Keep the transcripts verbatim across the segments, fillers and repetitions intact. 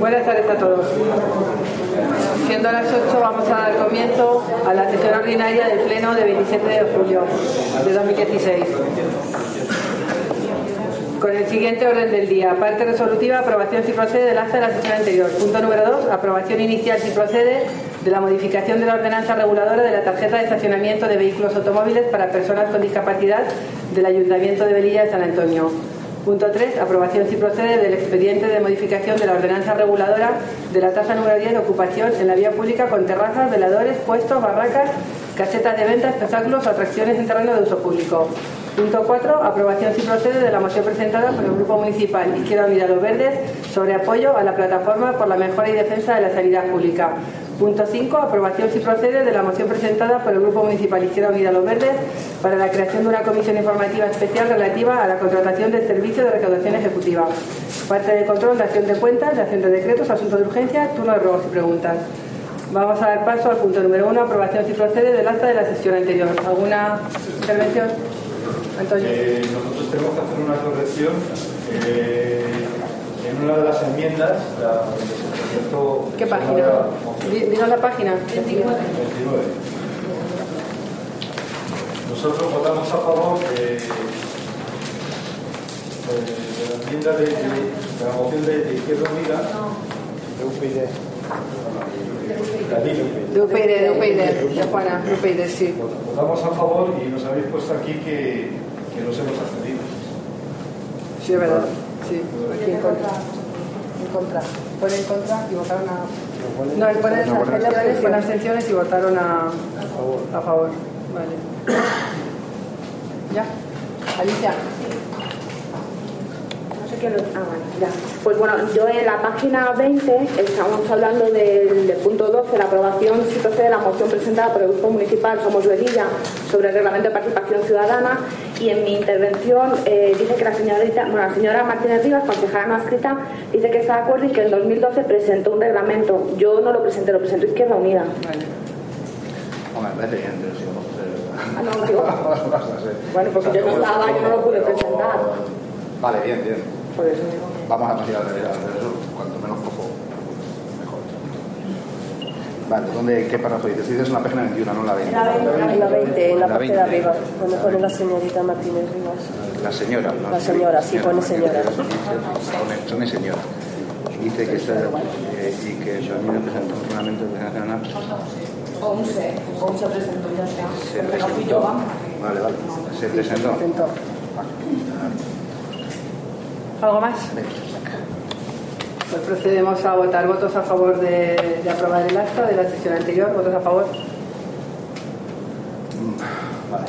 Buenas tardes a todos. Siendo las ocho, vamos a dar comienzo a la sesión ordinaria del Pleno de veintisiete de julio de dos mil dieciséis. Con el siguiente orden del día: parte resolutiva, aprobación si procede del acta de la sesión anterior. Punto número dos, aprobación inicial si procede de la modificación de la ordenanza reguladora de la tarjeta de estacionamiento de vehículos automóviles para personas con discapacidad del Ayuntamiento de Velilla de San Antonio. Punto tres, aprobación si procede del expediente de modificación de la ordenanza reguladora de la tasa número diez de ocupación en la vía pública con terrazas, veladores, puestos, barracas, casetas de venta, espectáculos o atracciones en terreno de uso público. Punto cuatro, aprobación si procede de la moción presentada por el Grupo Municipal Izquierda Unida Los Verdes sobre apoyo a la plataforma por la mejora y defensa de la sanidad pública. Punto cinco, aprobación si procede de la moción presentada por el Grupo Municipal Izquierda Unida Los Verdes para la creación de una comisión informativa especial relativa a la contratación del servicio de recaudación ejecutiva. Parte de control de acción de cuentas, de acción de decretos, asuntos de urgencia, turno de ruegos y preguntas. Vamos a dar paso al punto número uno, aprobación si procede del acta de la sesión anterior. ¿Alguna intervención? Antonio. Eh, nosotros tenemos que hacer una corrección. Eh, en una de las enmiendas, la, ¿qué página? Dinos la página. veintinueve. Nosotros votamos a favor de, de, de la enmienda de, de, de la moción de, de Izquierda Unida, de U P y D. De U P y D, de U P y D, de Juana, de U P y D, sí. Votamos a favor y nos habéis puesto aquí que, que nos hemos abstenido. Sí, es verdad. Sí, aquí en contra. En contra. Pone en contra y votaron a... No, ponen abstenciones, ponen abstenciones y votaron a... a favor. Vale. ¿Ya? Alicia. Que lo, ah, vale, ya. Pues bueno, yo en la página veinte estamos hablando del, del punto doce, la aprobación si procede de la moción presentada por el Grupo Municipal Somos Velilla sobre el Reglamento de Participación Ciudadana, y en mi intervención eh, dice que la señorita, bueno, la señora Martínez Rivas, concejala no adscrita, dice que está de acuerdo y que en dos mil doce presentó un reglamento. Yo no lo presenté, lo presentó Izquierda Unida. Vale. Hombre, me parece bien, pero si no vamos Ah, no, digo. Bueno, porque yo no estaba, yo no lo pude presentar. Vale, bien, bien. Por eso digo. Vamos a pasar al regreso, cuanto menos poco, mejor. Vale, ¿dónde, ¿qué párrafo dices? Dices en la página veintiuno, no en la veinte. En la veinte, en la parte de arriba, donde pone la veinte. señorita Martínez Rivas. La señora, ¿no? La señora, sí, pone señora. Pone, pone señora. Dice que está, eh, y que su amiga presentó un reglamento de nacional. once, once presentó, ya está. Se presentó. Vale, vale. Se presentó. Presentó. ¿Algo más? Pues procedemos a votar. ¿Votos a favor de, de aprobar el acta de la sesión anterior? ¿Votos a favor? Vale.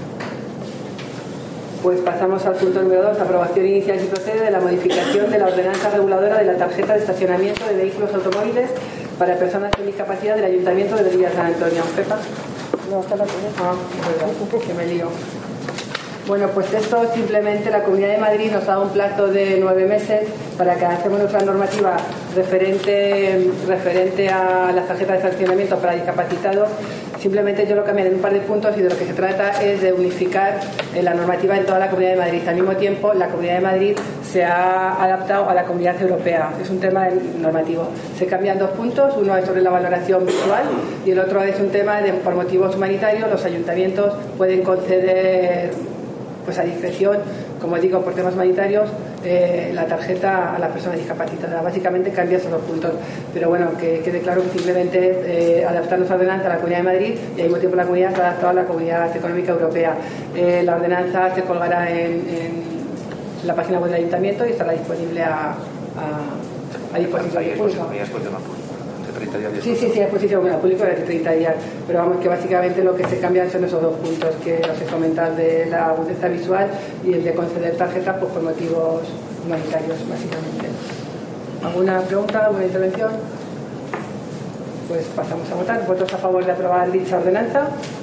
Pues pasamos al punto número dos, aprobación inicial si procede de la modificación de la ordenanza reguladora de la tarjeta de estacionamiento de vehículos automóviles para personas con discapacidad del Ayuntamiento de Velilla de San Antonio. ¿Pepa? No, está la primera. Ah, verdad, que me lío. Bueno, pues esto simplemente la Comunidad de Madrid nos da un plazo de nueve meses para que hacemos nuestra normativa referente, referente a las tarjetas de estacionamiento para discapacitados. Simplemente yo lo cambiaré en un par de puntos y de lo que se trata es de unificar la normativa en toda la Comunidad de Madrid. Al mismo tiempo, la Comunidad de Madrid se ha adaptado a la Comunidad Europea. Es un tema normativo. Se cambian dos puntos. Uno es sobre la valoración visual y el otro es un tema de por motivos humanitarios. Los ayuntamientos pueden conceder, pues a discreción, como digo, por temas humanitarios, eh, la tarjeta a la persona discapacitada. Básicamente cambia esos dos puntos. Pero bueno, que quede claro que simplemente es eh, adaptar nuestra ordenanza a la Comunidad de Madrid y al mismo tiempo la Comunidad se ha adaptado a la Comunidad Económica Europea. Eh, la ordenanza se colgará en, en la página web del Ayuntamiento y estará disponible a, a, a disposición del público. Sí, sí, sí, a exposición al público de treinta días. Pero vamos, que básicamente lo que se cambian son esos dos puntos que os he comentado, de la agudeza visual y el de conceder tarjetas pues, por motivos humanitarios, básicamente. ¿Alguna pregunta, alguna intervención? Pues pasamos a votar. ¿Votos a favor de aprobar dicha ordenanza?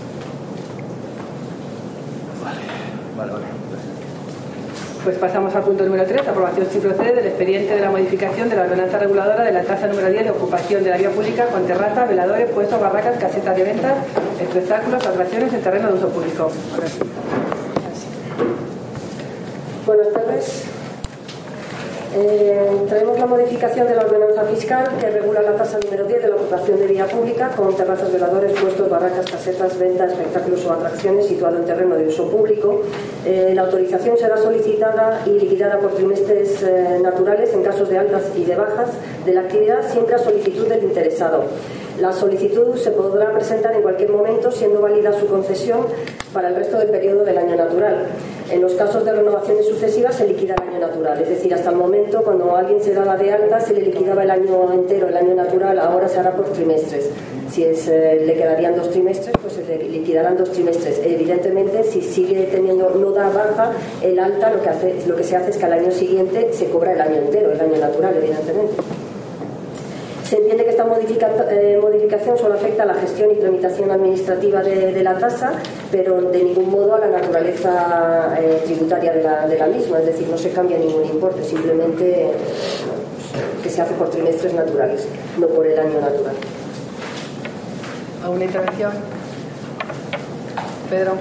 Vale, vale, vale. Pues pasamos al punto número tres, aprobación si procede del expediente de la modificación de la ordenanza reguladora de la tasa número diez de ocupación de la vía pública con terrazas, veladores, puestos, barracas, casetas de ventas, espectáculos, atracciones en terreno de uso público. Buenas tardes. Eh, traemos la modificación de la ordenanza fiscal que regula la tasa número diez de la ocupación de vía pública con terrazas, veladores, puestos, barracas, casetas, ventas, espectáculos o atracciones situado en terreno de uso público. Eh, la autorización será solicitada y liquidada por trimestres eh, naturales en casos de altas y de bajas de la actividad, siempre a solicitud del interesado. La solicitud se podrá presentar en cualquier momento, siendo válida su concesión para el resto del periodo del año natural. En los casos de renovaciones sucesivas se liquida el año natural, es decir, hasta el momento cuando alguien se daba de alta se le liquidaba el año entero, el año natural, ahora se hará por trimestres. Si es, eh, le quedarían dos trimestres, pues se le liquidarán dos trimestres. Evidentemente, si sigue teniendo, no da baja, el alta lo que, hace, lo que se hace es que al año siguiente se cobra el año entero, el año natural, evidentemente. Se entiende que esta eh, modificación solo afecta a la gestión y tramitación administrativa de, de la tasa, pero de ningún modo a la naturaleza eh, tributaria de la, de la misma, es decir, no se cambia ningún importe, simplemente eh, que se hace por trimestres naturales, no por el año natural. ¿Alguna intervención? Pedro.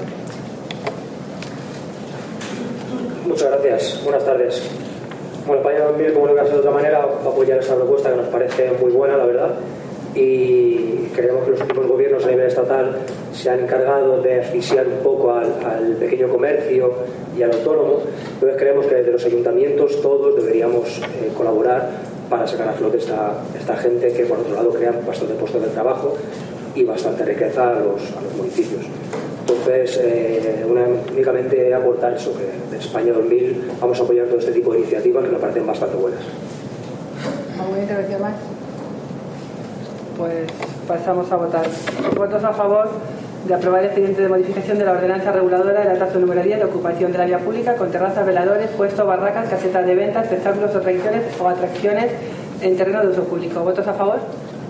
Muchas gracias. Buenas tardes. Bueno, para mí, como no voy a hacer de otra manera, apoyar esta propuesta que nos parece muy buena, la verdad, y creemos que los últimos gobiernos a nivel estatal se han encargado de asfixiar un poco al, al pequeño comercio y al autónomo. Entonces creemos que desde los ayuntamientos todos deberíamos eh, colaborar para sacar a flote esta, esta gente que, por otro lado, crean bastante puestos de trabajo y bastante riqueza a los, a los municipios. Entonces, eh, una, únicamente aportar eso, que de España dos mil vamos a apoyar todo este tipo de iniciativas que nos parecen bastante buenas. ¿Alguna intervención más? Pues pasamos a votar. ¿Votos a favor de aprobar el expediente de modificación de la ordenanza reguladora de la tasa número diez de ocupación de la vía pública con terrazas, veladores, puestos, barracas, casetas de venta, espectáculos o atracciones o atracciones en terreno de uso público? ¿Votos a favor?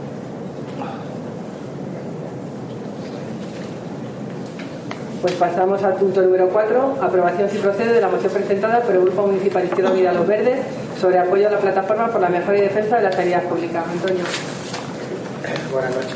Pues pasamos al punto número cuatro, aprobación si procede de la moción presentada por el Grupo Municipal Izquierda Unida Los Verdes sobre apoyo a la plataforma por la mejora y defensa de la sanidad pública. Antonio. Buenas noches.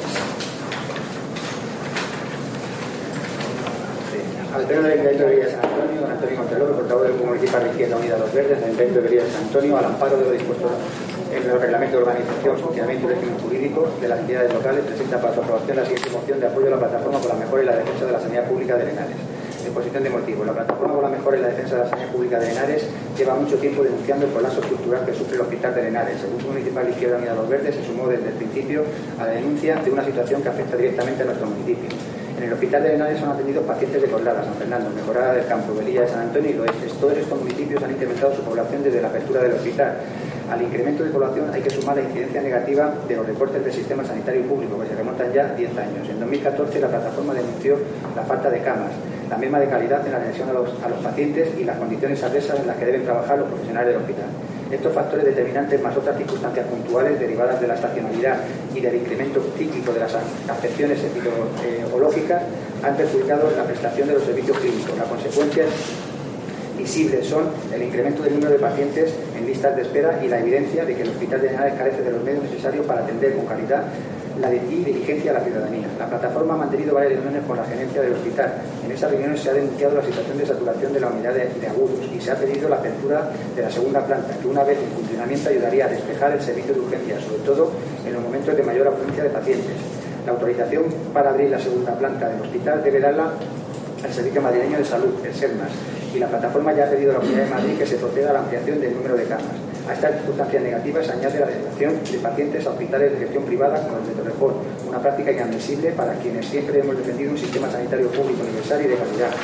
Al pleno del Ayuntamiento de Villa de San Antonio, don Antonio Monteloro, portavoz del Grupo Municipal Izquierda Unida Los Verdes, del Ayuntamiento de Villa de San Antonio, al amparo de lo dispuesto en el reglamento de organización, funcionamiento y régimen jurídico de las entidades locales, presenta para su aprobación la siguiente moción de apoyo a la plataforma por la mejora y la defensa de la sanidad pública de Henares. Exposición de motivos. La plataforma por la mejora y la defensa de la sanidad pública de Henares lleva mucho tiempo denunciando el colapso estructural que sufre el hospital de Henares. El Grupo Municipal Izquierda Unida Los Verdes se sumó desde el principio a la denuncia de una situación que afecta directamente a nuestro municipio. En el hospital de Henares son atendidos pacientes de Coslada, San Fernando, Mejorada del Campo, Velilla de San Antonio y Loestes. Todos estos municipios han incrementado su población desde la apertura del hospital. Al incremento de población hay que sumar la incidencia negativa de los recortes del sistema sanitario público, que se remontan ya diez años. En dos mil catorce la plataforma denunció la falta de camas, la misma de calidad en la atención a los, a los pacientes y las condiciones adversas en las que deben trabajar los profesionales del hospital. Estos factores determinantes, más otras circunstancias puntuales derivadas de la estacionalidad y del incremento cíclico de las afecciones epidemiológicas, han perjudicado la prestación de los servicios clínicos. Las consecuencias visibles son el incremento del número de pacientes en listas de espera y la evidencia de que el Hospital de Henares carece de los medios necesarios para atender con calidad la de y diligencia a la ciudadanía. La plataforma ha mantenido varias reuniones con la gerencia del hospital. En esas reuniones se ha denunciado la situación de saturación de la unidad de, de agudos y se ha pedido la apertura de la segunda planta, que una vez en funcionamiento ayudaría a despejar el servicio de urgencia, sobre todo en los momentos de mayor afluencia de pacientes. La autorización para abrir la segunda planta del hospital debe darla al Servicio Madrileño de Salud, el SERMAS, y la plataforma ya ha pedido a la Comunidad de Madrid que se proceda a la ampliación del número de camas. A estas circunstancias negativas se añade la destinación de pacientes a hospitales de gestión privada como el de Torrejón, una práctica inadmisible para quienes siempre hemos defendido un sistema sanitario público universal y de calidad.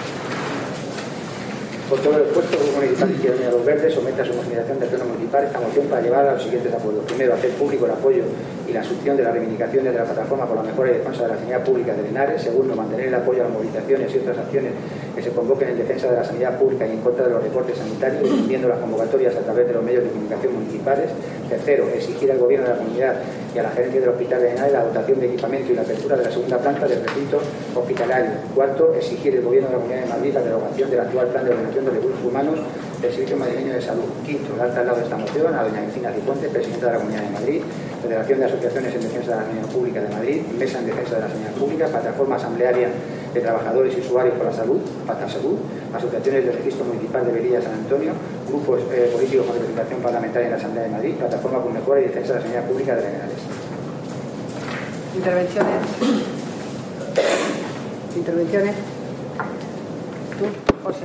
Por todo lo expuesto, el Grupo Municipal Izquierda Unida Los Verdes somete a su consideración del Pleno Municipal esta moción para llevar a los siguientes acuerdos. Primero, hacer público el apoyo y la asunción de las reivindicaciones de la plataforma por la mejora y defensa de la sanidad pública de Henares. Segundo, mantener el apoyo a las movilizaciones y otras acciones que se convoquen en defensa de la sanidad pública y en contra de los recortes sanitarios, viendo las convocatorias a través de los medios de comunicación municipales. Tercero, exigir al Gobierno de la Comunidad y a la gerencia del Hospital de Henares la dotación de equipamiento y la apertura de la segunda planta del recinto hospitalario. Cuarto, exigir al Gobierno de la Comunidad de Madrid la derogación del actual plan de ordenación de recursos humanos del Servicio Madrileño de Salud. Quinto, dar traslado de esta moción a doña Encina Cifuentes, presidenta de la Comunidad de Madrid, Federación de Asociaciones en Defensa de la Sanidad Pública de Madrid, Mesa en Defensa de la Sanidad Pública, Plataforma Asamblearia de Trabajadores y Usuarios por la Salud, Patasalud, asociaciones del Registro Municipal de Velilla San Antonio, grupos eh, políticos con representación parlamentaria en la Asamblea de Madrid, Plataforma por Mejora y Defensa de la Sanidad Pública de Arenales. Intervenciones. Intervenciones. Tú, José.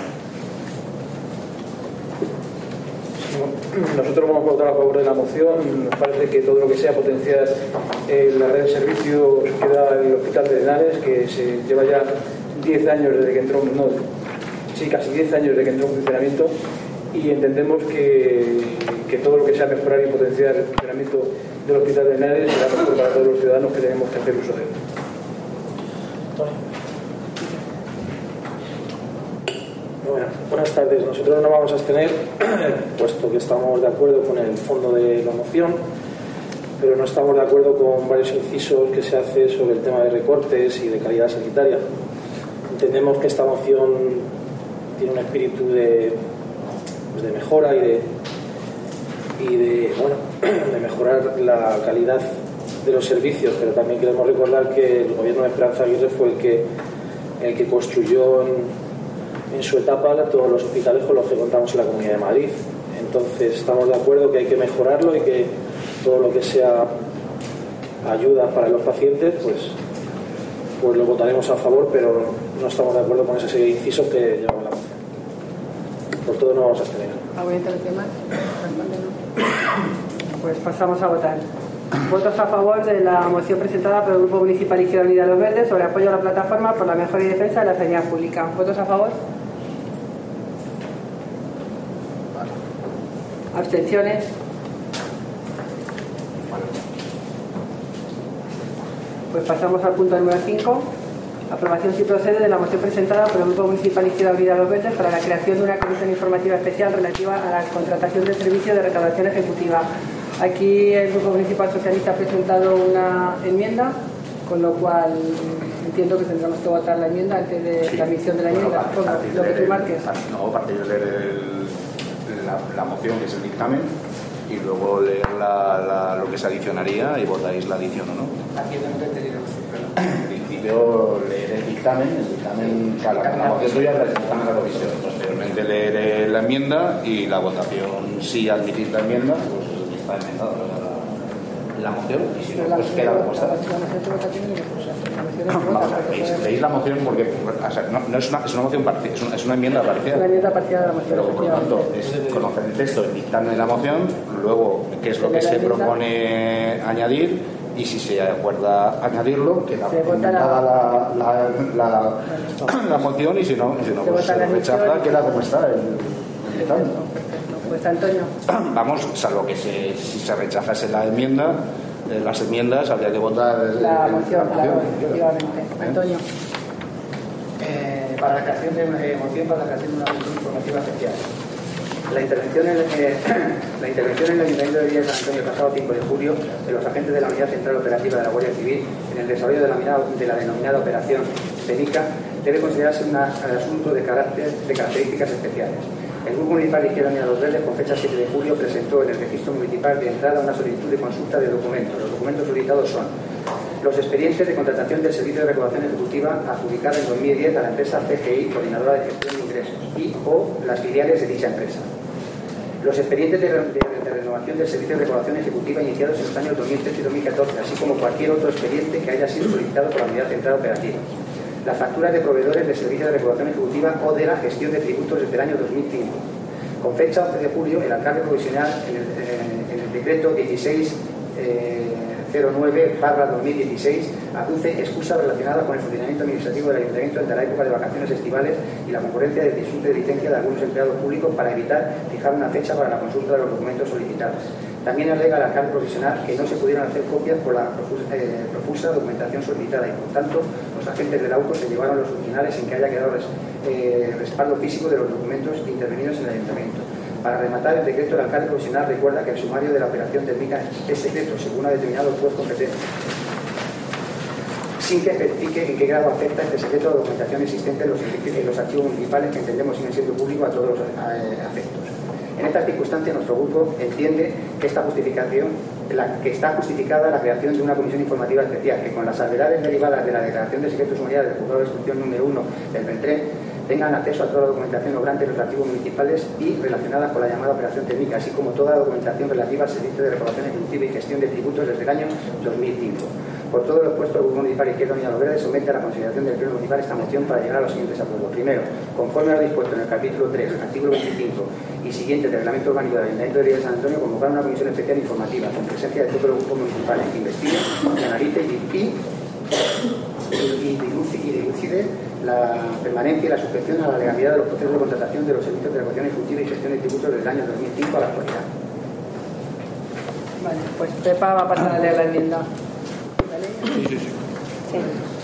Nosotros vamos a votar a favor de la moción. Nos parece que todo lo que sea potenciar eh, la red de servicios que da el Hospital de Henares, que se lleva ya diez años desde que entró, no, sí, casi diez años desde que entró en funcionamiento, y entendemos que, que todo lo que sea mejorar y potenciar el funcionamiento del Hospital de Henares será mejor para todos los ciudadanos que tenemos que hacer uso de él. Bueno, buenas tardes. Nosotros no vamos a abstener, puesto que estamos de acuerdo con el fondo de la moción, pero no estamos de acuerdo con varios incisos que se hace sobre el tema de recortes y de calidad sanitaria. Entendemos que esta moción tiene un espíritu de, pues de mejora y de, y de, bueno, de mejorar la calidad de los servicios, pero también queremos recordar que el gobierno de Esperanza Aguirre fue el que, el que construyó en, en su etapa todos los hospitales con los que contamos en la Comunidad de Madrid. Entonces estamos de acuerdo que hay que mejorarlo y que todo lo que sea ayuda para los pacientes, pues, pues lo votaremos a favor, pero no estamos de acuerdo con esa serie de incisos que llevamos la moción. Por todo no vamos a abstener. ¿Alguna intervención más? Pues pasamos a votar. Votos a favor de la moción presentada por el Grupo Municipal Izquierda Unida Los Verdes sobre apoyo a la plataforma por la mejora y defensa de la sanidad pública. ¿Votos a favor? ¿Abstenciones? Pues pasamos al punto número cinco. Aprobación si procede de la moción presentada por el Grupo Municipal Izquierda Unida Los Verdes para la creación de una comisión informativa especial relativa a la contratación de servicio de recaudación ejecutiva. Aquí el Grupo Municipal Socialista ha presentado una enmienda, con lo cual entiendo que tendremos que votar la enmienda antes de sí. la emisión de la enmienda. Bueno, Pongo, lo que tú marques. No, parte de leer el, la, la moción, que es el dictamen, y luego leer la, la, lo que se adicionaría y votáis la adición o no. Aquí no te he entendido. En principio leer el dictamen, el dictamen, o sea, la, la moción tuya es el dictamen de la comisión. Posteriormente leeré la enmienda y la votación, si admitís la enmienda, pues está enmendada la, la moción, y si no, pues queda como está. Vamos a ver, leéis la moción porque o sea, no, no es, una, es una moción parcial, es una, es una enmienda parcial. Una enmienda parcial de la moción. Pero por lo tanto, es conocer el texto, el dictamen de la moción, luego qué es lo que se propone añadir, y si se acuerda añadirlo, queda enmendada la, la, la, la, la moción, y si no, y si no pues se rechaza, queda como está el, el dictamen. Pues Antonio. Vamos, salvo que se, si se rechazase la enmienda, eh, las enmiendas habría que votar la el, moción, la moción, claro, efectivamente. ¿Eh? Antonio. Eh, para la creación de una eh, moción para la creación de una comisión informativa especial. La intervención en, eh, la intervención en el Ayuntamiento de Villa de San Antonio el pasado cinco de julio de los agentes de la Unidad Central Operativa de la Guardia Civil en el desarrollo de la, de la denominada Operación Penica debe considerarse un asunto de, carácter, de características especiales. El Grupo Municipal de Izquierda Unida Los Verdes, con fecha siete de julio, presentó en el registro municipal de entrada una solicitud de consulta de documentos. Los documentos solicitados son los expedientes de contratación del Servicio de Recaudación Ejecutiva adjudicada en dos mil diez a la empresa C G I, Coordinadora de Gestión de Ingresos, y o las filiales de dicha empresa. Los expedientes de, de, de renovación del Servicio de Recaudación Ejecutiva iniciados en los años dos mil trece y dos mil catorce, así como cualquier otro expediente que haya sido solicitado por la Unidad Central Operativa. Las facturas de proveedores de servicio de recaudación ejecutiva o de la gestión de tributos desde el año dos mil cinco. Con fecha once de julio, el alcalde provisional en el, eh, en el decreto dieciséis cero nueve barra dos mil dieciséis aduce excusas relacionadas con el funcionamiento administrativo del Ayuntamiento entre la época de vacaciones estivales y la concurrencia del disfrute de licencia de algunos empleados públicos para evitar fijar una fecha para la consulta de los documentos solicitados. También alega el alcalde provisional que no se pudieron hacer copias por la profusa, eh, profusa documentación solicitada y, por tanto, los agentes del auto se llevaron los originales sin que haya quedado res, eh, respaldo físico de los documentos intervenidos en el ayuntamiento. Para rematar, el decreto del alcalde provisional recuerda que el sumario de la operación técnica es secreto según ha determinado el juez competente, sin que especifique en qué grado afecta este secreto a la documentación existente en los, en los archivos municipales que entendemos siguen siendo públicos a todos los eh, afectos. En estas circunstancias, nuestro grupo entiende que esta justificación la que está justificada la creación de una comisión informativa especial que, con las salvedades derivadas de la declaración de secretos humanidad del juzgado de instrucción número uno del Vendrell, tengan acceso a toda la documentación obrante de los archivos municipales y relacionadas con la llamada operación técnica, así como toda la documentación relativa al servicio de recaudación ejecutiva y gestión de tributos desde el año dos mil cinco. Por todo lo expuesto, el Grupo Municipal Izquierda Unida Los Verdes somete a la consideración del Pleno Municipal esta moción para llegar a los siguientes acuerdos. Primero, conforme a lo dispuesto en el capítulo tres, artículo veinticinco y siguiente del Reglamento Orgánico del Ayuntamiento de Ría de San Antonio, convocar una comisión especial informativa con presencia de todos los grupos municipales que investigue, que analice y, y, y, y dilucide la permanencia y la sujeción a la legalidad de los procesos de contratación de los servicios de recaudación ejecutiva y gestión de tributos desde el año dos mil cinco a la actualidad. Vale, pues Pepa va a pasar a leer la enmienda. Sí, sí, sí. Sí.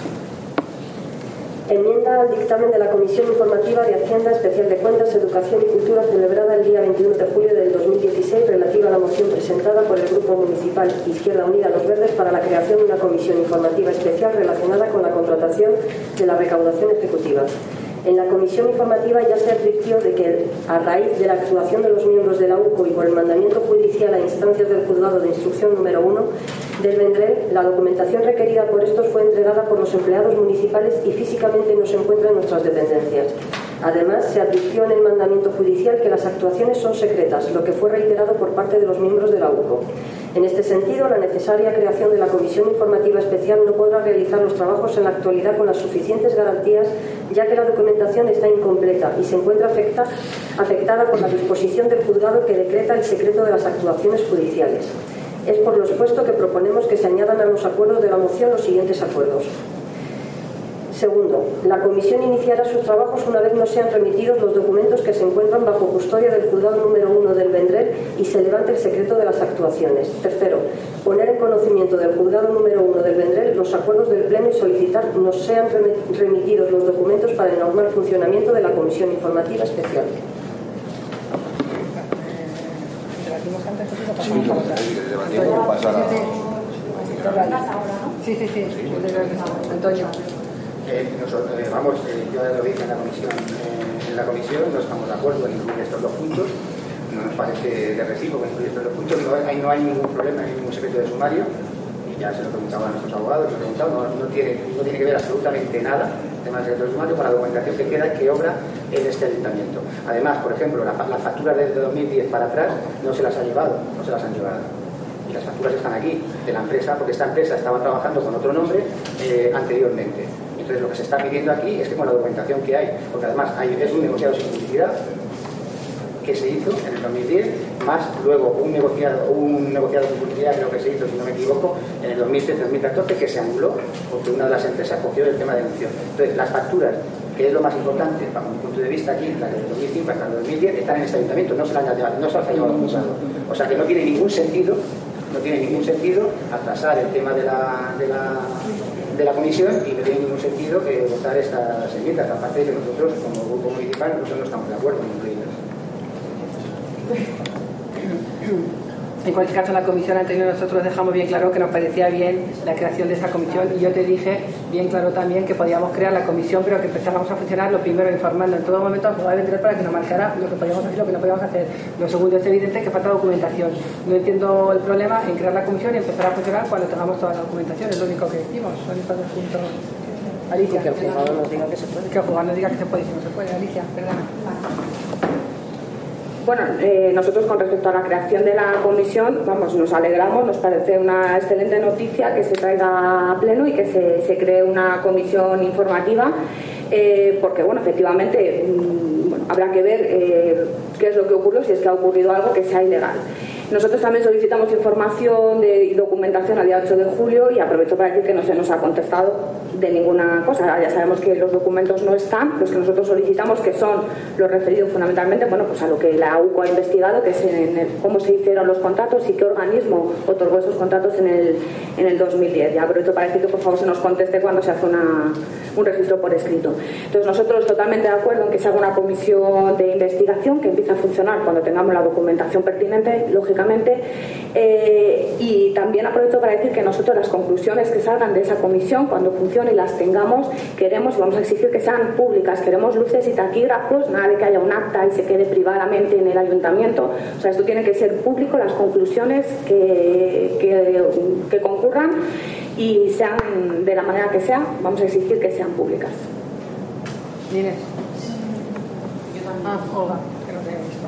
Enmienda al dictamen de la Comisión Informativa de Hacienda Especial de Cuentas, Educación y Cultura celebrada el día veintiuno de julio del dos mil dieciséis relativa a la moción presentada por el Grupo Municipal Izquierda Unida Los Verdes para la creación de una comisión informativa especial relacionada con la contratación de la recaudación ejecutiva. En la comisión informativa ya se advirtió de que, a raíz de la actuación de los miembros de la U C O y por el mandamiento judicial a instancias del juzgado de instrucción número uno del Vendrell, la documentación requerida por estos fue entregada por los empleados municipales y físicamente no se encuentra en nuestras dependencias. Además, se advirtió en el mandamiento judicial que las actuaciones son secretas, lo que fue reiterado por parte de los miembros de la U C O. En este sentido, la necesaria creación de la Comisión Informativa Especial no podrá realizar los trabajos en la actualidad con las suficientes garantías, ya que la documentación está incompleta y se encuentra afecta, afectada por la disposición del juzgado que decreta el secreto de las actuaciones judiciales. Es por lo expuesto que proponemos que se añadan a los acuerdos de la moción los siguientes acuerdos. Segundo, la comisión iniciará sus trabajos una vez no sean remitidos los documentos que se encuentran bajo custodia del juzgado número uno del Vendrell y se levante el secreto de las actuaciones. Tercero, poner en conocimiento del juzgado número uno del Vendrell los acuerdos del Pleno y solicitar nos sean remitidos los documentos para el normal funcionamiento de la comisión informativa especial. Sí, sí, sí. Antonio. Eh, nosotros, eh, vamos, eh, yo lo dije en la comisión, eh, en la comisión no estamos de acuerdo en incluir estos dos puntos, no nos parece de recíproco incluir estos dos puntos, no hay, no hay ningún problema, no hay ningún secreto de sumario, y ya se lo preguntaba a nuestros abogados, se lo preguntaba, no, no, tiene, no tiene que ver absolutamente nada el tema del secreto de sumario con la documentación que queda, que obra en este ayuntamiento. Además, por ejemplo, la, las facturas desde dos mil diez para atrás no se las ha llevado, no se las han llevado. Y las facturas están aquí, de la empresa, porque esta empresa estaba trabajando con otro nombre eh, anteriormente. Entonces lo que se está pidiendo aquí es que con la documentación que hay, porque además hay, es un negociado sin publicidad que se hizo en el dos mil diez, más luego un negociado, un negociado sin publicidad, creo que se hizo, si no me equivoco, en el dos mil trece dos mil catorce, que se anuló porque una de las empresas cogió el tema de emisión. Entonces las facturas, que es lo más importante para mi punto de vista aquí, las del dos mil cinco hasta el dos mil diez, están en este ayuntamiento, no se las han llevado, no se las ha llevado al juzgado. O sea que no tiene ningún sentido, no tiene ningún sentido atrasar el tema de la, de la de la comisión y no tiene ningún sentido que votar estas enmiendas, aparte de que nosotros como grupo municipal nosotros no estamos de acuerdo en incluirlas. En cualquier caso, en la comisión anterior nosotros dejamos bien claro que nos parecía bien la creación de esa comisión y yo te dije bien claro también que podíamos crear la comisión, pero que empezáramos a funcionar lo primero informando en todo momento al juzgado de Vendrell para que nos marcara lo que podíamos hacer y lo que no podíamos hacer. Lo segundo es evidente que falta documentación. No entiendo el problema en crear la comisión y empezar a funcionar cuando tengamos toda la documentación, es lo único que decimos. Son estos dos puntos. Alicia. Que el juzgado nos diga que se puede. Que el juzgado nos diga que se puede y si no se puede. Alicia, perdona. Bueno, eh, nosotros con respecto a la creación de la comisión, vamos, nos alegramos, nos parece una excelente noticia que se traiga a pleno y que se, se cree una comisión informativa, eh, porque, bueno, efectivamente, mmm, bueno, habrá que ver eh, qué es lo que ocurrió, si es que ha ocurrido algo que sea ilegal. Nosotros también solicitamos información de, y documentación al día ocho de julio y aprovecho para decir que no se nos ha contestado de ninguna cosa. Ya sabemos que los documentos no están, los que nosotros solicitamos, que son los referidos fundamentalmente, bueno, pues a lo que la U C O ha investigado, que es en el, cómo se hicieron los contratos y qué organismo otorgó esos contratos en el, en el dos mil diez. Ya aprovecho para decir que por favor se nos conteste cuando se hace una, un registro por escrito. Entonces nosotros totalmente de acuerdo en que se haga una comisión de investigación que empiece a funcionar cuando tengamos la documentación pertinente, lógicamente, eh, y también también aprovecho para decir que nosotros las conclusiones que salgan de esa comisión, cuando funcione y las tengamos, queremos, vamos a exigir que sean públicas, queremos luces y taquígrafos, nada de que haya un acta y se quede privadamente en el ayuntamiento. O sea, esto tiene que ser público, las conclusiones que, que, que concurran y sean de la manera que sea, vamos a exigir que sean públicas. Inés. Ah, Olga, que no te he visto.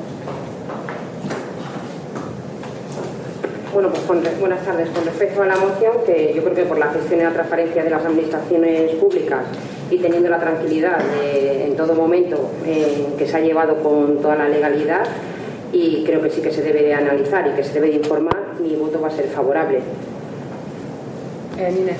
Bueno, pues con, buenas tardes. Con respecto a la moción, que yo creo que por la gestión y la transparencia de las administraciones públicas y teniendo la tranquilidad de, en todo momento eh, que se ha llevado con toda la legalidad, y creo que sí que se debe de analizar y que se debe de informar, mi voto va a ser favorable. Eh, Inés.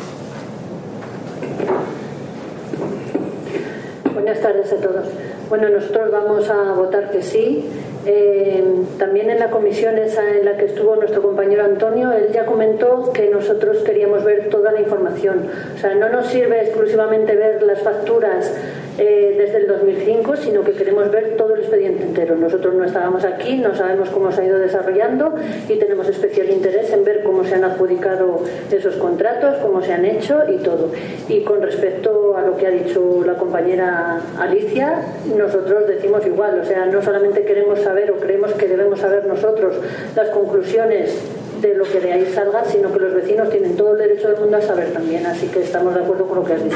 Buenas tardes a todos. Bueno, nosotros vamos a votar que sí. Eh, también en la comisión esa en la que estuvo nuestro compañero Antonio, él ya comentó que nosotros queríamos ver toda la información. O sea, no nos sirve exclusivamente ver las facturas eh, desde el dos mil cinco, sino que queremos ver todo el expediente entero. Nosotros no estábamos aquí, no sabemos cómo se ha ido desarrollando y tenemos especial interés en ver cómo se han adjudicado esos contratos, cómo se han hecho y todo. Y con respecto a lo que ha dicho la compañera Alicia, nosotros decimos igual. O sea, no solamente queremos saber o creemos que debemos saber nosotros las conclusiones de lo que de ahí salga, sino que los vecinos tienen todo el derecho del mundo a saber también. Así que estamos de acuerdo con lo que has dicho.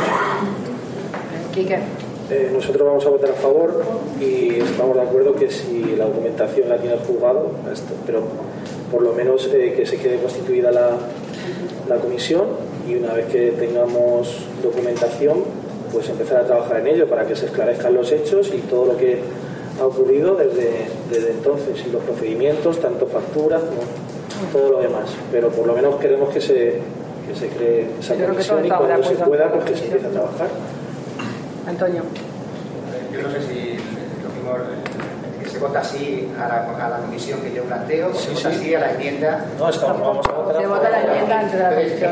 Quique. Eh, nosotros vamos a votar a favor y estamos de acuerdo que si la documentación la tiene el juzgado, esto, pero por lo menos eh, que se quede constituida la, la comisión, y una vez que tengamos documentación, pues empezar a trabajar en ello para que se esclarezcan los hechos y todo lo que ha ocurrido desde, desde entonces, y los procedimientos, tanto facturas como todo lo demás. Pero por lo menos queremos que se, que se cree esa comisión y cuando se pueda, pues que se empiece a trabajar. Antonio. Yo no sé si lo mismo que se vota así a la, a la comisión que yo planteo, o se vota así a la enmienda. No, estamos, vamos a votar. Se vota la enmienda antes de la comisión.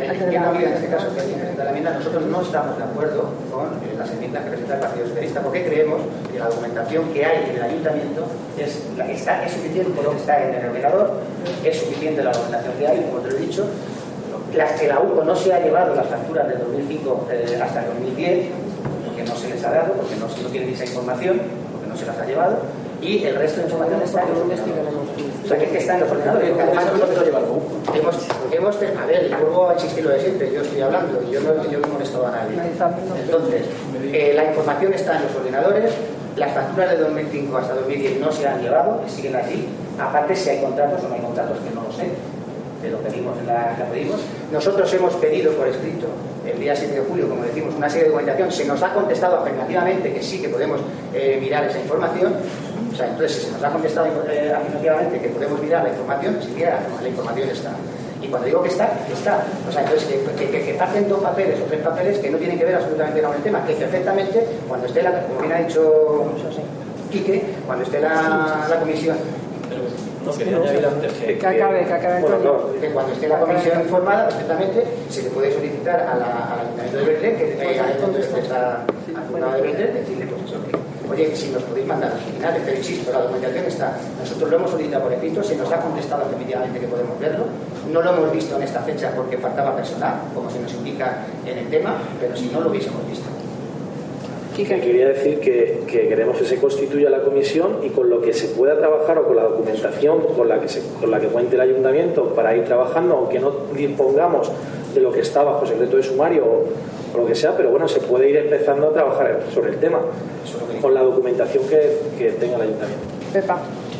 En este caso, que presenta la enmienda, nosotros no estamos de acuerdo con las enmiendas que presenta el Partido Socialista, porque creemos que la documentación que hay en el ayuntamiento es, está, es suficiente por lo que está en el ordenador, es suficiente la documentación que hay, como te lo he dicho. Las que la U C O no se ha llevado las facturas del dos mil cinco eh, hasta el dos mil diez, porque no se les ha dado, porque no, no tienen esa información, porque no se las ha llevado, y el resto de información está en los ordenadores. O sea, que es que está en los ordenadores. Además, nosotros hemos, hemos, a ver, vuelvo a insistir lo de siempre, yo estoy hablando y yo no, yo no he molestado a nadie. Entonces, eh, la información está en los ordenadores, las facturas de dos mil cinco hasta dos mil diez no se han llevado, siguen allí. Aparte, si hay contratos o no hay contratos, que no lo sé, de lo pedimos en la que pedimos. Nosotros hemos pedido por escrito el día siete de julio, como decimos, una serie de documentación. Se nos ha contestado afirmativamente que sí, que podemos eh, mirar esa información. O sea, entonces, si se nos ha contestado eh, afirmativamente que podemos mirar la información, si siquiera la información está. Y cuando digo que está, está. O sea, entonces, que, que, que parten dos papeles o tres papeles que no tienen que ver absolutamente con el tema, que perfectamente, cuando esté la, como bien ha dicho Quique, cuando esté la, la comisión. No, quería añadir antes que, que acabe, que acabe bueno, no, que cuando esté la comisión informada perfectamente se le puede solicitar a la, al Ayuntamiento de Beltré, que eh, al Ayuntamiento de Beltré, decirle pues eso, que, oye, si nos podéis mandar los originales, pero insisto, la documentación está, nosotros lo hemos solicitado por escrito, se nos ha contestado definitivamente que podemos verlo, no lo hemos visto en esta fecha porque faltaba personal, como se nos indica en el tema, pero si no lo hubiésemos visto. Que quería decir que, que queremos que se constituya la comisión y con lo que se pueda trabajar o con la documentación con la que se, con la que cuente el ayuntamiento para ir trabajando, aunque no dispongamos de lo que está bajo secreto de sumario o, o lo que sea, pero bueno, se puede ir empezando a trabajar sobre el tema con la documentación que, que tenga el ayuntamiento. Pepa.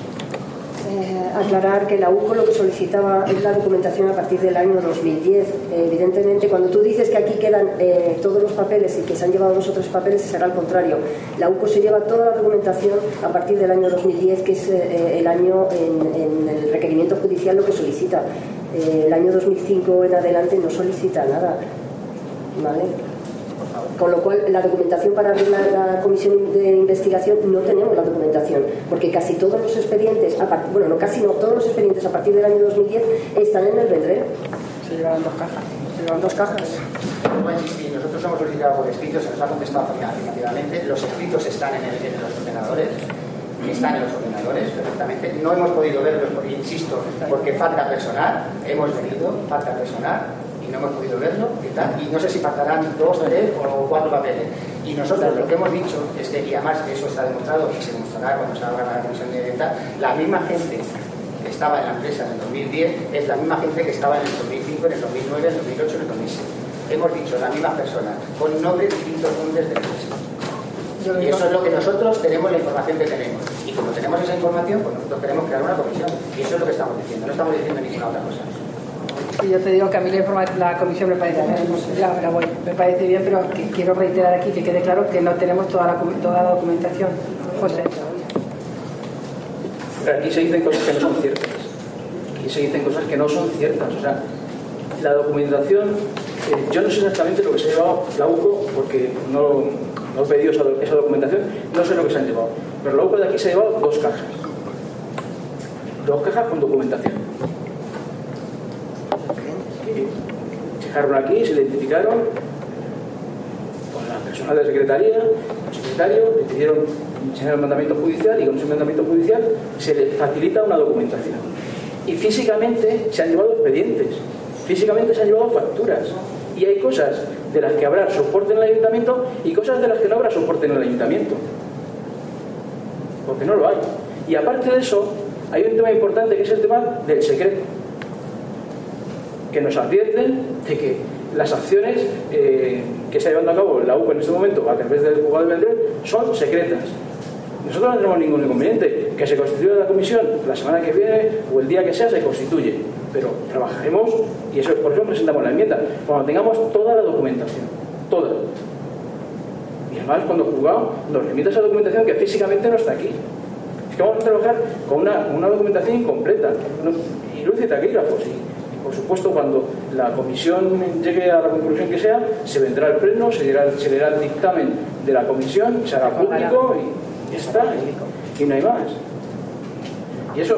Eh, aclarar que la U C O lo que solicitaba es la documentación a partir del año dos mil diez. Eh, evidentemente, cuando tú dices que aquí quedan eh, todos los papeles y que se han llevado dos o tres papeles, será al contrario. La U C O se lleva toda la documentación a partir del año dos mil diez, que es eh, el año en, en el requerimiento judicial lo que solicita. Eh, el año dos mil cinco en adelante no solicita nada. ¿Vale? Con lo cual, la documentación para abrir la, la comisión de investigación no tenemos la documentación, porque casi todos los expedientes, a part, bueno, no casi no, todos los expedientes a partir del año dos mil diez están en el Beltré. Se llevan dos cajas. Se llevan dos cajas. Bueno, sí, nosotros hemos solicitado por escrito, se nos ha contestado afirmativamente, los escritos están en, el, en los ordenadores. están en los ordenadores perfectamente. No hemos podido verlos, porque, insisto, porque falta personal. Hemos venido, falta personal, y no hemos podido verlo y tal. Y no sé si faltarán dos, tres o cuatro papeles. Y nosotros lo que hemos dicho es que, y además eso está demostrado y se demostrará cuando se haga la comisión de tal, la misma gente que estaba en la empresa en el dos mil diez es la misma gente que estaba en el dos mil cinco, en el dos mil nueve, en el dos mil ocho, en el dos mil siete. Hemos dicho las mismas personas, con nombres distintos nombres de empresa. Y eso es lo que nosotros tenemos, la información que tenemos. Y como tenemos esa información, pues nosotros queremos crear una comisión. Y eso es lo que estamos diciendo, no estamos diciendo ninguna otra cosa. Y yo te digo que a mí la, la comisión me parece, ya la voy, me parece bien, pero que quiero reiterar aquí que quede claro que no tenemos toda la, toda la documentación. José. Aquí se dicen cosas que no son ciertas. Aquí se dicen cosas que no son ciertas. O sea, la documentación, eh, yo no sé exactamente lo que se ha llevado la U C O, porque no, no he pedido esa, esa documentación, no sé lo que se han llevado. Pero la U C O de aquí se ha llevado dos cajas. Dos cajas con documentación. Se dejaron aquí, se identificaron con la persona de secretaría, el secretario, le pidieron enseñar el mandamiento judicial y con ese mandamiento judicial se le facilita una documentación. Y físicamente se han llevado expedientes, físicamente se han llevado facturas. Y hay cosas de las que habrá soporte en el ayuntamiento y cosas de las que no habrá soporte en el ayuntamiento. Porque no lo hay. Y aparte de eso, hay un tema importante que es el tema del secreto. Que nos advierten de que las acciones eh, que está llevando a cabo la U C O en este momento a través del juzgado de Vendrell son secretas. Nosotros no tenemos ningún inconveniente. Que se constituya la comisión la semana que viene o el día que sea se constituye. Pero trabajaremos, y eso por eso presentamos la enmienda, cuando tengamos toda la documentación. Toda. Y además cuando el juzgado nos remita esa documentación que físicamente no está aquí. Es que vamos a trabajar con una, una documentación incompleta. Y luz y taquígrafos. Y por supuesto, cuando la comisión llegue a la conclusión que sea, se vendrá al pleno, se leerá, se leerá el dictamen de la comisión, se hará público y ya está. Y, y no hay más. Y eso.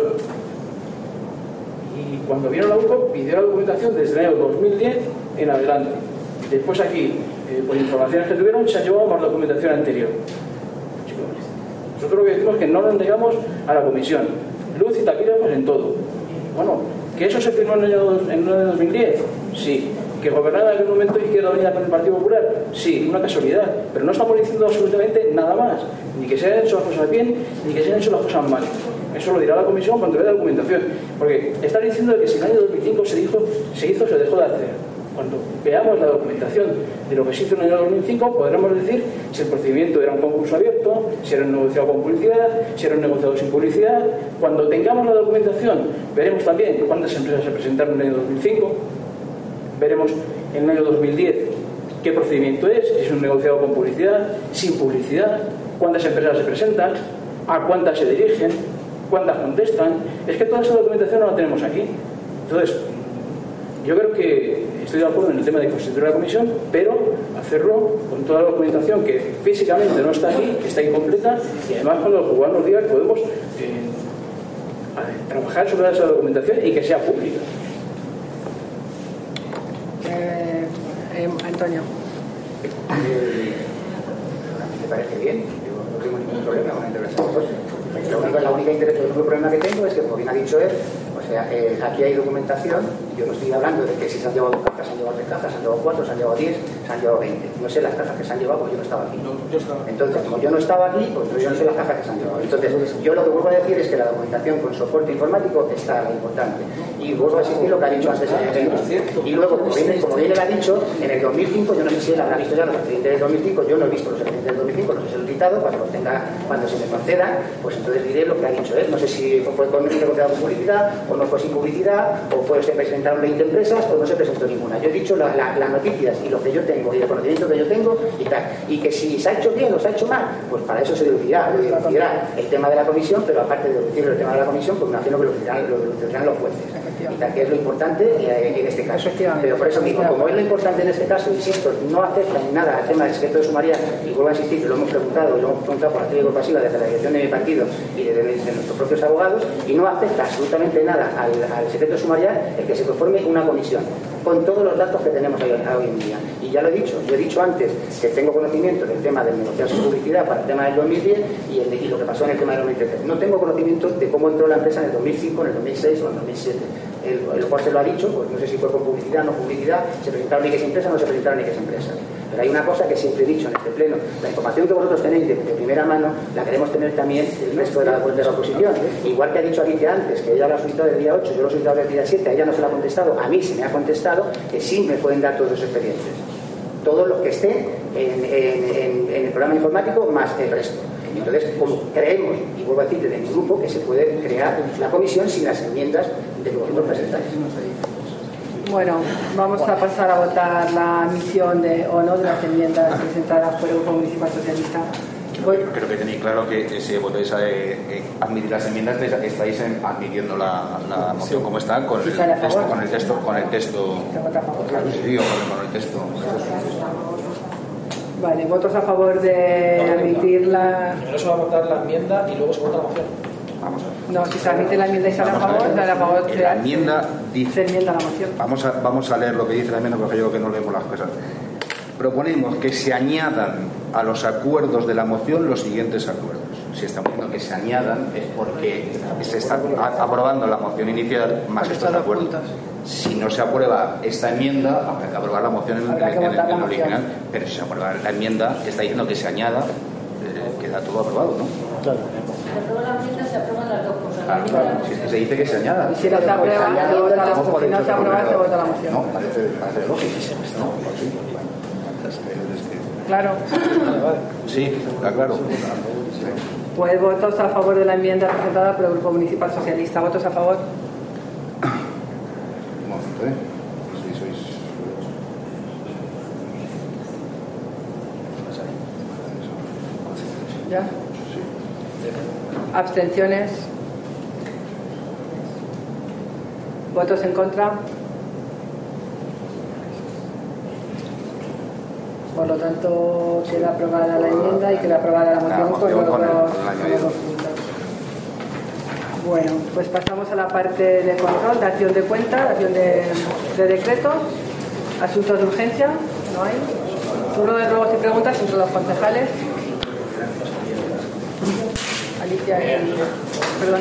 Y cuando vino la U C O, pidió la documentación desde el año dos mil diez en adelante. Después aquí, eh, por informaciones que tuvieron, se ha llevado más documentación anterior. Nosotros lo que decimos es que no nos negamos a la comisión. Luz y taquígrafos en todo. Bueno, ¿que eso se firmó en el año en el dos mil diez? Sí. ¿Que gobernaba en aquel momento Izquierda Unida con el Partido Popular? Sí, una casualidad. Pero no estamos diciendo absolutamente nada más. Ni que se hayan hecho las cosas bien, ni que se hayan hecho las cosas mal. Eso lo dirá la comisión cuando vea la documentación. Porque está diciendo que si en el año dos mil cinco se, dijo, se hizo, se dejó de hacer. Cuando veamos la documentación de lo que se hizo en el año dos mil cinco, podremos decir si el procedimiento era un concurso abierto, si era un negociado con publicidad, si era un negociado sin publicidad. Cuando tengamos la documentación, veremos también cuántas empresas se presentaron en el año dos mil cinco, veremos en el año dos mil diez qué procedimiento es, si es un negociado con publicidad, sin publicidad, cuántas empresas se presentan, a cuántas se dirigen, cuántas contestan. Es que toda esa documentación no la tenemos aquí. Entonces, yo creo que estoy de acuerdo en el tema de constituir la comisión, pero hacerlo con toda la documentación que físicamente no está aquí, que está incompleta, y además cuando el juzgado nos diga que podemos eh, trabajar sobre esa documentación y que sea pública. Eh, eh, Antonio. Eh, a mí me parece bien, yo no tengo ningún problema con la intervención. Lo único, la única el único problema que tengo es que, como bien ha dicho él, o sea, eh, aquí hay documentación. Yo no estoy hablando de que si se han llevado dos cajas, se han llevado tres cajas, se han llevado cuatro, se han llevado diez, se han llevado veinte. No sé las cajas que se han llevado porque yo no estaba aquí. No, yo estaba. Entonces, como yo no estaba aquí, pues yo no sé las cajas que se han llevado. Entonces, yo lo que vuelvo a decir es que la documentación con soporte informático está la importante. Y vuelvo a insistir lo que ha dicho antes el ejemplo. Y luego, como bien, como bien él ha dicho, en el dos mil cinco, yo no sé si él habrá visto ya los expedientes del dos mil cinco, yo no he visto los expedientes del dos mil cinco, los he solicitado, cuando los tenga, cuando se me concedan, pues entonces diré lo que ha dicho él. No sé si fue con un negociado con publicidad, o no fue sin publicidad, o fue se presentaron veinte empresas, o no se presentó ninguna. Yo he dicho la, la, las noticias y lo que yo tengo y el conocimiento que yo tengo y tal. Y que si se ha hecho bien o se ha hecho mal, pues para eso se deducirá, lo deducirá el tema de la comisión, pero aparte de deducir el tema de la comisión, pues me imagino que lo deducirán, lo deducirán los jueces. Y tal, que es lo importante eh, en este caso. Pero por eso mismo, como es lo importante en este caso, insisto, no afecta en nada al tema del secreto de sumarial, y vuelvo a insistir, que lo hemos preguntado, lo hemos preguntado por activa y por pasiva desde la dirección de mi partido y de, de, de nuestros propios abogados, y no afecta absolutamente nada al, al secreto sumarial el que se forme una comisión con todos los datos que tenemos hoy, hoy en día. Y ya lo he dicho, yo he dicho antes que tengo conocimiento del tema de negociación de publicidad para el tema del dos mil diez y, el, y lo que pasó en el tema del dos mil trece. No tengo conocimiento de cómo entró la empresa en el dos mil cinco, en el dos mil seis o en el dos mil siete. El, el juez se lo ha dicho, pues no sé si fue con publicidad o no publicidad, se presentaron ni que es empresa o no se presentaron ni que es empresa. Pero hay una cosa que siempre he dicho en este pleno: la información que vosotros tenéis de, de primera mano la queremos tener también el resto de la, de la oposición. Igual que ha dicho Alicia antes, que ella lo ha solicitado del día ocho, yo lo he solicitado del día siete, a ella no se lo ha contestado, a mí se me ha contestado, que sí me pueden dar todos los expedientes. Todos los que estén en, en, en, en el programa informático más el resto. Entonces, como creemos, y vuelvo a decir desde mi grupo, que se puede crear la comisión sin las enmiendas de lo que vosotros presentáis. Bueno, vamos a pasar a votar la admisión de, o no de las enmiendas presentadas por el Grupo Municipal Socialista. Voy. Creo que tenéis claro que si votáis a eh, admitir las enmiendas, estáis admitiendo la, la moción como está, con el texto, con el texto, con el texto, claro, sí, digo, con el texto. Vale, votos a favor de admitir la... Primero se va a votar la enmienda y luego se vota la moción. Vamos a ver. No, si se admite la enmienda y sale a favor, sale a favor de la enmienda. Dice enmienda la moción. Vamos a, vamos a leer lo que dice la enmienda, porque yo creo que no leemos las cosas. Proponemos que se añadan a los acuerdos de la moción los siguientes acuerdos. Si estamos diciendo que se añadan es porque se está aprobando la moción inicial más estos acuerdos. Si no se aprueba esta enmienda, habrá que aprobar la moción en, en, en, en el original, pero si se aprueba la enmienda que está diciendo que se añada, eh, queda todo aprobado, ¿no? Claro. Se aprueba la enmienda, se aprueban las dos cosas. Claro, claro. Si es que se dice que se añada. Y si no se aprueba, se vota la moción. Si no se aprueba, se vota la moción. No, parece, parece lógico. No, pues sí. Claro. Sí, está claro. Pues votos a favor de la enmienda presentada por el Grupo Municipal Socialista. ¿Votos a favor? Un momento, ¿eh? Si sois... ¿Ya? ¿Abstenciones? ¿Votos en contra? Por lo tanto, queda aprobada la enmienda y queda aprobada la moción, la con los con el, dos con puntos. Bueno, pues pasamos a la parte de control, dación de cuenta, dación de, de decretos, asuntos de urgencia, no hay. Turno de ruegos y preguntas entre los concejales. Alicia y... Perdón.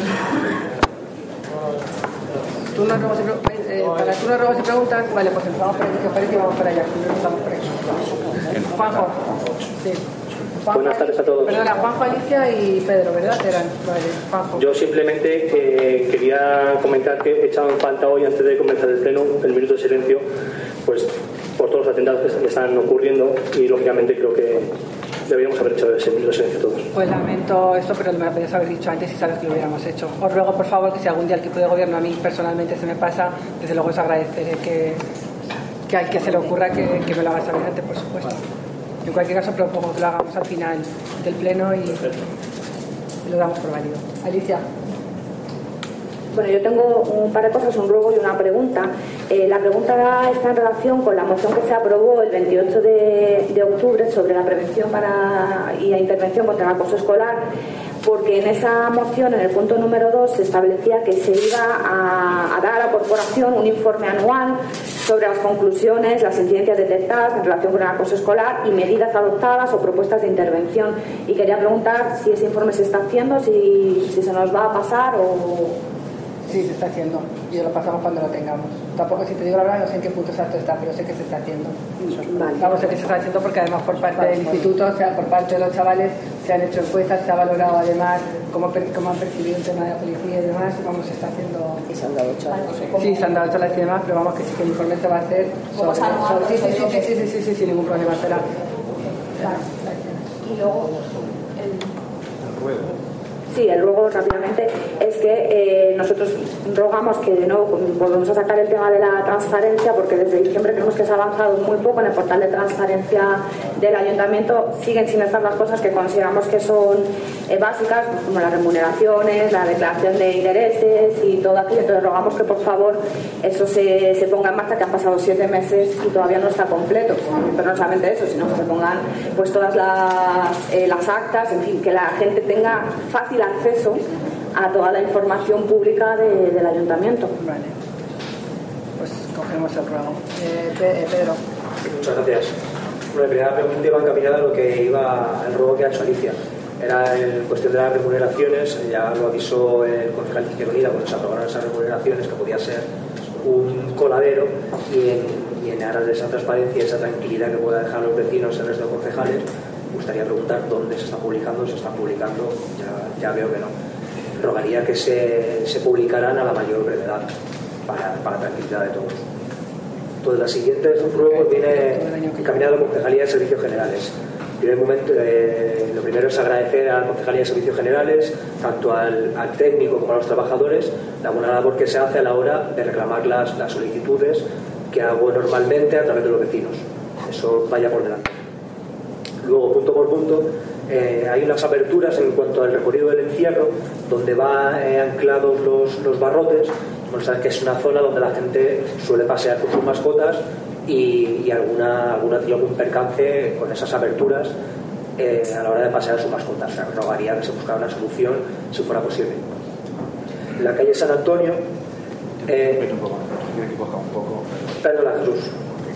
Turno de ruegos y preguntas. Eh, para turno de ruegos y preguntas, vale, pues empezamos por aquí, que parece que vamos para allá. Empezamos por aquí. Juanjo. Sí. Juanjo, buenas tardes a todos. Perdona, Juanjo, Alicia y Pedro, ¿verdad? Eran, vale, Juanjo. Yo simplemente eh, quería comentar que he echado en falta hoy, antes de comenzar el pleno, el minuto de silencio, pues por todos los atentados que están ocurriendo y lógicamente creo que deberíamos haber hecho ese minuto de silencio todos. Pues lamento esto, pero me lo podías haber dicho antes y sabes que lo hubiéramos hecho. Os ruego, por favor, que si algún día el equipo de gobierno a mí personalmente se me pasa, desde luego os agradeceré que, que al que se le ocurra que, que me lo hagas saber antes, por supuesto. En cualquier caso, propongo que lo hagamos al final del pleno y, y lo damos por válido. Alicia. Bueno, yo tengo un par de cosas, un ruego y una pregunta. Eh, la pregunta está en relación con la moción que se aprobó el veintiocho de octubre sobre la prevención para, y la intervención contra el acoso escolar, porque en esa moción, en el punto número dos, se establecía que se iba a, a dar a la corporación un informe anual sobre las conclusiones, las incidencias detectadas en relación con el acoso escolar y medidas adoptadas o propuestas de intervención. Y quería preguntar si ese informe se está haciendo, si, si se nos va a pasar o... Sí, se está haciendo y lo pasamos cuando lo tengamos. Tampoco, si te digo la verdad, no sé en qué punto exacto está, pero sé que se está haciendo. Vale. Vamos a ver que se está haciendo porque además por parte del instituto, o sea, por parte de los chavales, se han hecho encuestas, se ha valorado además cómo, cómo han percibido el tema de la policía y demás. Vamos, se está haciendo... ¿Y se han dado charlas? Sí, se han dado charlas y demás, pero vamos, que sí que el informe se va a hacer sobre... sobre sí, sí, sí, sí, sí, sí, sí, sí, sin ningún problema será. Y luego... El... Sí, el ruego rápidamente es que eh, nosotros rogamos que de nuevo volvemos a sacar el tema de la transparencia, porque desde diciembre creemos que se ha avanzado muy poco en el portal de transparencia del ayuntamiento. Siguen sin estar las cosas que consideramos que son eh, básicas, pues, como las remuneraciones, la declaración de intereses y todo aquello. Entonces rogamos que por favor eso se, se ponga en marcha, que han pasado siete meses y todavía no está completo. Pero no solamente eso, sino que se pongan pues todas las, eh, las actas, en fin, que la gente tenga fácil acceso a toda la información pública de, del ayuntamiento. Vale. pues cogemos el ruego. Eh, Pedro. Muchas gracias. Bueno, la primera pregunta iba encaminada a lo que iba el ruego que ha hecho Alicia. Era en cuestión de las remuneraciones. Ya lo avisó el concejal de Izquierda Unida cuando se aprobaron esas remuneraciones, que podía ser un coladero, y en, y en aras de esa transparencia y esa tranquilidad que pueda dejar los vecinos el resto de concejales, me gustaría preguntar dónde se está publicando. Si se está publicando, ya, ya veo que no. Rogaría que se, se publicaran a la mayor brevedad para, para tranquilidad de todos. Entonces, la siguiente es un ruego que viene encaminado a la Concejalía de Servicios Generales. En primer momento, eh, lo primero es agradecer a la Concejalía de Servicios Generales, tanto al, al técnico como a los trabajadores, la buena labor que se hace a la hora de reclamar las, las solicitudes que hago normalmente a través de los vecinos. Eso vaya por delante. Luego, punto por punto, eh, hay unas aperturas en cuanto al recorrido del encierro, donde van eh, anclados los, los barrotes. Bueno, sabes que es una zona donde la gente suele pasear con sus mascotas y, y alguna, alguna tiene algún percance con esas aperturas eh, a la hora de pasear a sus mascotas. O sea, rogaría que se buscara una solución si fuera posible. En la calle San Antonio. Eh, un poco, quiero que coja un poco. Perdona, Jesús.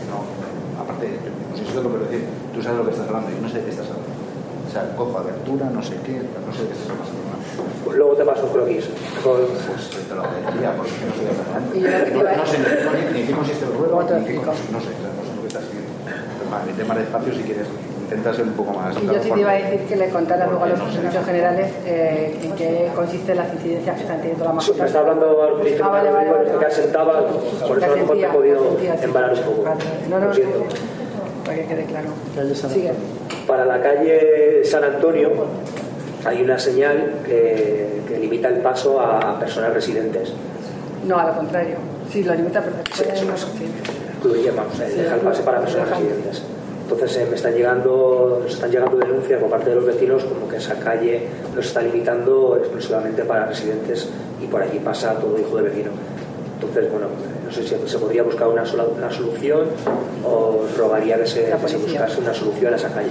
No, aparte, pues eso es lo que decir. Tú sabes lo que estás hablando, yo no sé de qué estás hablando. O sea, cojo abertura, no sé qué, no sé de qué estás hablando. Pues luego te paso un croquis. Con... Pues te lo agradecería, porque no sé de qué estás hablando. No sé ni qué consiste el ruego, ni qué consiste, no sé, no sé lo que estás diciendo. Vale, vete más despacio si quieres. Intenta ser un poco más. Y yo sí te iba a decir que le contara luego a los servicios generales eh, en qué consisten las incidencias que están teniendo la mascota. Me está hablando al ministro ah, vale, vale, vale, que asentaba, por eso a lo mejor te he podido embarar un poco. Vale. No, no, lo siento. Para que quede claro. Sigue. Para la calle San Antonio hay una señal que, que limita el paso a personas residentes. No, a lo contrario. Sí, lo limita, pero sí, eso no incluye, vamos, eh, deja el pase para personas residentes. Entonces eh, me están llegando, nos están llegando denuncias por parte de los vecinos como que esa calle nos está limitando exclusivamente para residentes y por allí pasa todo hijo de vecino. Entonces, bueno, no sé si se podría buscar una, sola, una solución o rogaría que se, que se buscase una solución a esa calle.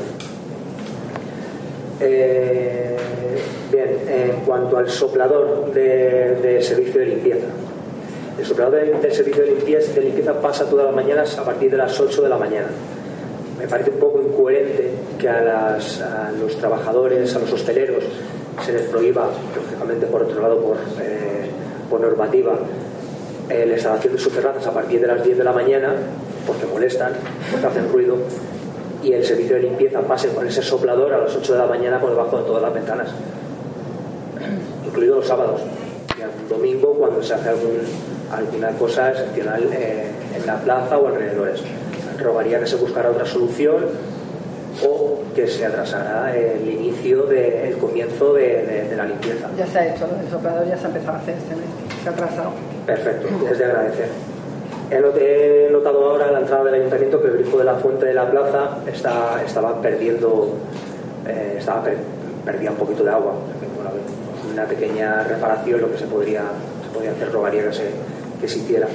Eh, bien, en cuanto al soplador de, de servicio de limpieza. El soplador de, de servicio de limpieza, de limpieza pasa todas las mañanas a partir de las ocho de la mañana. Me parece un poco incoherente que a, las, a los trabajadores, a los hosteleros, se les prohíba, lógicamente por otro lado por, eh, por normativa, eh, la instalación de sus terrazas a partir de las diez de la mañana, porque molestan, porque hacen ruido, y el servicio de limpieza pase con ese soplador a las ocho de la mañana por debajo de todas las ventanas, incluidos los sábados y algún domingo cuando se hace algún, alguna cosa excepcional eh, en la plaza o alrededores. Rogaría que se buscara otra solución o que se atrasara el inicio del de, comienzo de, de, de la limpieza. Ya se ha hecho, el soplador ya se ha empezado a hacer este mes, se ha atrasado. Perfecto, es de agradecer. He notado ahora a la entrada del ayuntamiento que el grifo de la fuente de la plaza está, estaba perdiendo, eh, estaba per, perdía un poquito de agua. Bueno, una pequeña reparación, lo que se podría, se podría hacer, rogaría que se, que se hiciera.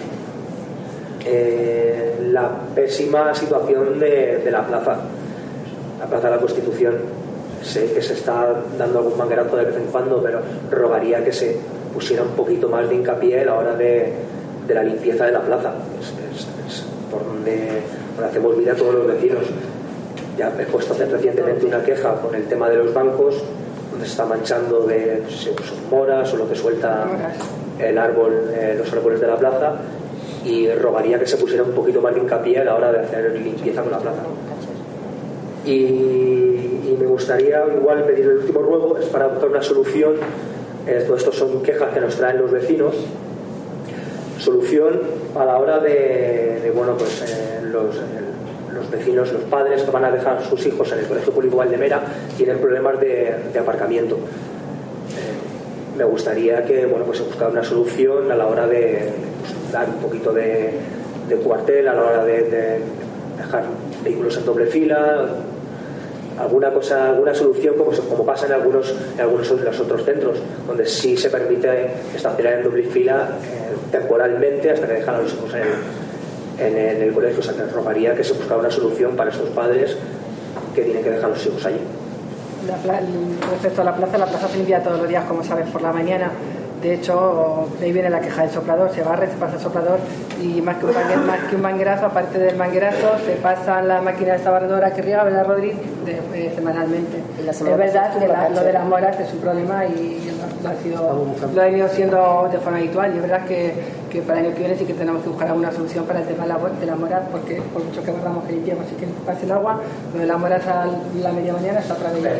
Eh, la pésima situación de, de la plaza, la plaza de la Constitución. Sé que se está dando algún manguerazo de vez en cuando, pero rogaría que se pusiera un poquito más de hincapié a la hora de, de la limpieza de la plaza. Es, es, es por donde, donde hacemos vida todos los vecinos. Ya he puesto recientemente una queja con el tema de los bancos, donde se está manchando de si son moras o lo que suelta el árbol, eh, los árboles de la plaza, y rogaría que se pusiera un poquito más de hincapié a la hora de hacer limpieza con la plaza. Y, y me gustaría igual pedir el último ruego, es para buscar una solución. Eh, todo esto son quejas que nos traen los vecinos. Solución a la hora de, de bueno, pues eh, los, eh, los vecinos, los padres que van a dejar a sus hijos en el Colegio Público Valdemera tienen problemas de, de aparcamiento. Eh, me gustaría que bueno, pues se buscara una solución a la hora de pues, dar un poquito de, de cuartel, a la hora de, de dejar vehículos en doble fila, alguna cosa, alguna solución como, como pasa en algunos, en algunos de los otros centros, donde sí se permite estacionar en doble fila eh, temporalmente hasta que dejan a los hijos en el, en, en el colegio. O sea, que rogaría que se buscara una solución para estos padres que tienen que dejar a los hijos allí. La, respecto a la plaza, la plaza se limpia todos los días, como sabes, por la mañana, De hecho, de ahí viene la queja del soplador, se barre, se pasa el soplador y más que un, manguer, más que un manguerazo, aparte del manguerazo, se pasa la máquina desabardadora que riega, ¿verdad, Rodríguez? De, eh, semanalmente. Es verdad que la, lo de las moras es un problema y lo ha, sido, lo ha venido siendo de forma habitual y es verdad que, que para el año que viene sí que tenemos que buscar alguna solución para el tema de las moras, porque por mucho que barramos que limpiemos y que pase el agua, lo de las moras a la media mañana está otra vez.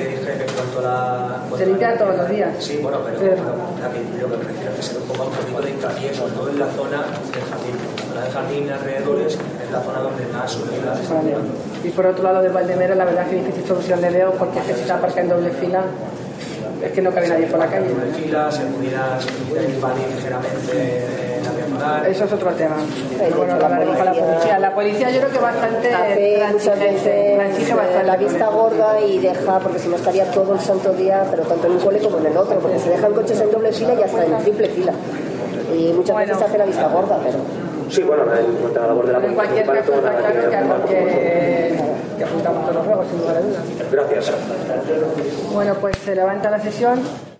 Se limpia todos los días. Sí, bueno, pero, pero lo que me refiero es que se ve un poco un poquito de hincapié, sobre todo en la zona del jardín. La zona del jardín y alrededores es la zona donde más unidad está ocupando. Y por otro lado de Valdemero, la verdad es que difícil solución le veo, porque es que si se aparca en doble fila, es que no cabe nadie por la calle. En doble fila, se pudiera, se pudiera invadir ligeramente la peatonal. Eso es otro tema. Pero bueno, la, la, policía, la policía. La policía yo creo que bastante hace muchas veces bastante la vista gorda y deja, porque si no estaría todo el santo día, pero tanto en un cole como en el otro, porque se dejan coches en doble fila y hasta en triple fila. Y muchas bueno, veces se hace la vista gorda, pero... Sí, bueno, en cuanto a la labor de la en cualquier caso está claro que algo que, que apuntamos todos los juegos, sin lugar a dudas. Gracias. Bueno, pues se levanta la sesión.